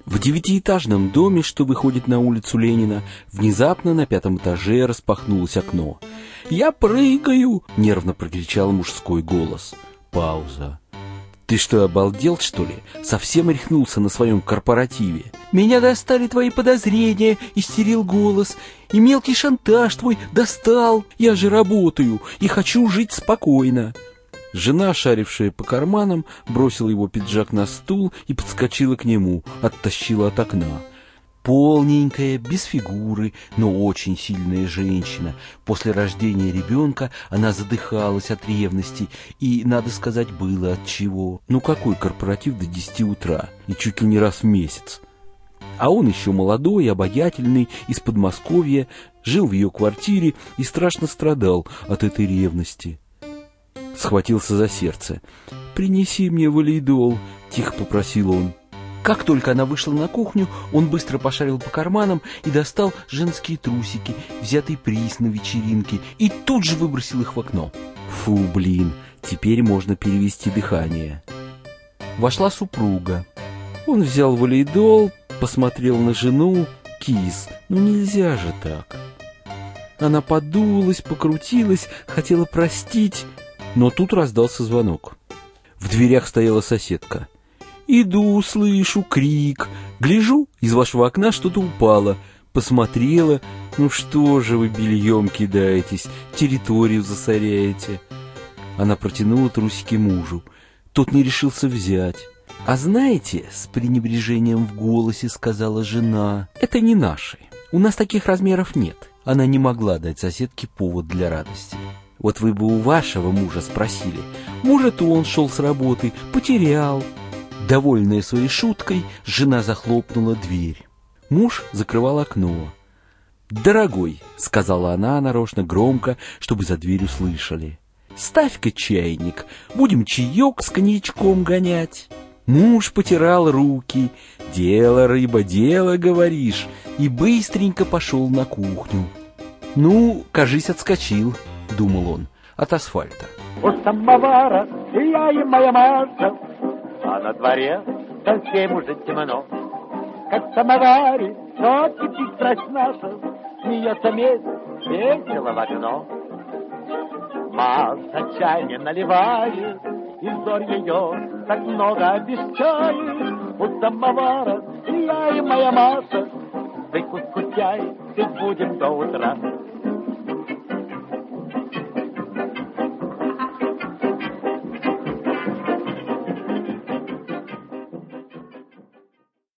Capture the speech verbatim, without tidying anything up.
В девятиэтажном доме, что выходит на улицу Ленина, внезапно на пятом этаже распахнулось окно. «Я прыгаю!» — нервно прокричал мужской голос. Пауза. «Ты что, обалдел, что ли? Совсем рехнулся на своем корпоративе?» «Меня достали твои подозрения!» — истерил голос. «И мелкий шантаж твой достал! Я же работаю и хочу жить спокойно!» Жена, шарившая по карманам, бросила его пиджак на стул и подскочила к нему, оттащила от окна. Полненькая, без фигуры, но очень сильная женщина. После рождения ребенка она задыхалась от ревности, и, надо сказать, было от чего. Ну какой корпоратив до десяти утра, и чуть ли не раз в месяц. А он еще молодой, обаятельный, из Подмосковья, жил в ее квартире и страшно страдал от этой ревности. Схватился за сердце. «Принеси мне валидол», — тихо попросил он. Как только она вышла на кухню, он быстро пошарил по карманам и достал женские трусики, взятый приз на вечеринке, и тут же выбросил их в окно. Фу, блин, теперь можно перевести дыхание. Вошла супруга. Он взял валидол, посмотрел на жену. «Кис, ну нельзя же так». Она подулась, покрутилась, хотела простить, но тут раздался звонок. В дверях стояла соседка. «Иду, слышу крик. Гляжу, из вашего окна что-то упало. Посмотрела. Ну что же вы бельем кидаетесь, территорию засоряете?» Она протянула трусики мужу. Тот не решился взять. «А знаете, — с пренебрежением в голосе сказала жена, — это не наши. У нас таких размеров нет». Она не могла дать соседке повод для радости. «Вот вы бы у вашего мужа спросили. Может, он шел с работы, потерял». Довольная своей шуткой, жена захлопнула дверь. Муж закрывал окно. «Дорогой, — сказала она нарочно громко, чтобы за дверью слышали, — ставь-ка чайник, будем чаек с коньячком гонять». Муж потирал руки. «Дело, рыба, дело, говоришь», и быстренько пошел на кухню. «Ну, кажись, отскочил», — думал он, — «от асфальта». У самовара я и моя Маша, а на дворе совсем уже темно. Как в самоваре, что кипит страсть наша, смеется месяц, весело в окно. Маша чай не наливает, и взор ее так много обещает. У самовара я и моя Маша, закуску чай пить будем до утра.